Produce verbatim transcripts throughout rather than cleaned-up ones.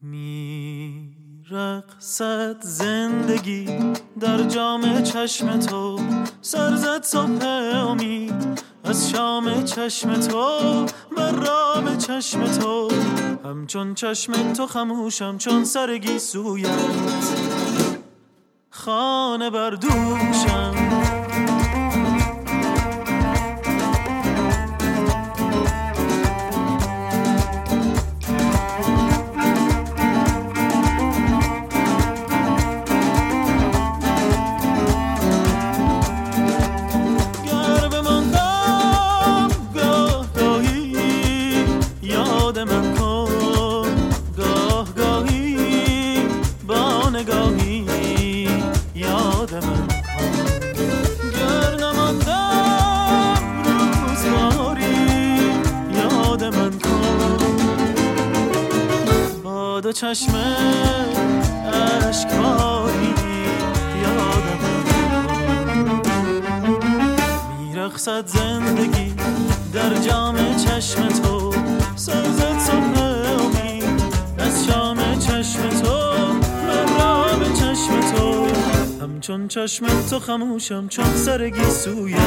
میرقصد زندگی در جام چشم تو، سرزد صبح امید از شام چشم تو، مرام چشم تو، همچون چشم تو خموشم چون سر گیسویت، خانه بر دوشم. دو چشم اشکباری یادم میرقصد زندگی در جام چشم تو، سرزد صبح امید از شام چشم تو، مرام چشم تو، همچون چشم تو خموشم چون سر گیسویت،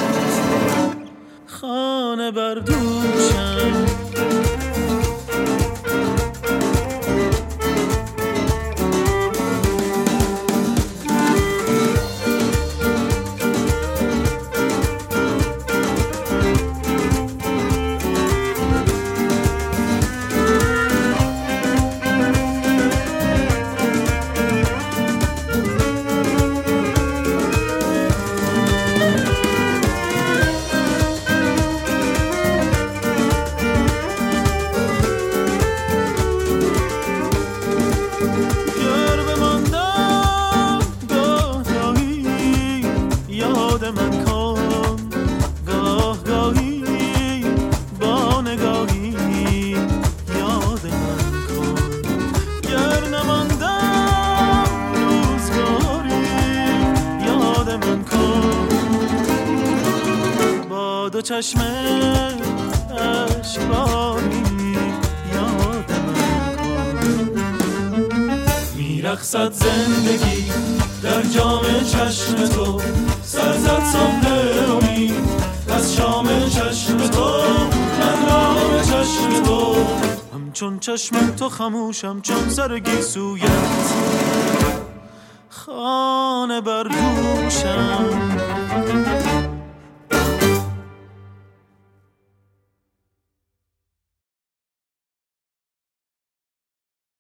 خانه بر دوشم. دو چشم اشکباری یادم کن، میرقصد زندگی در جام چشم تو، سرزد صبح امید از شام چشم تو، مرام چشم تو، همچون چشم تو خموشم چون سر گیسویت، خانه بر دوشم.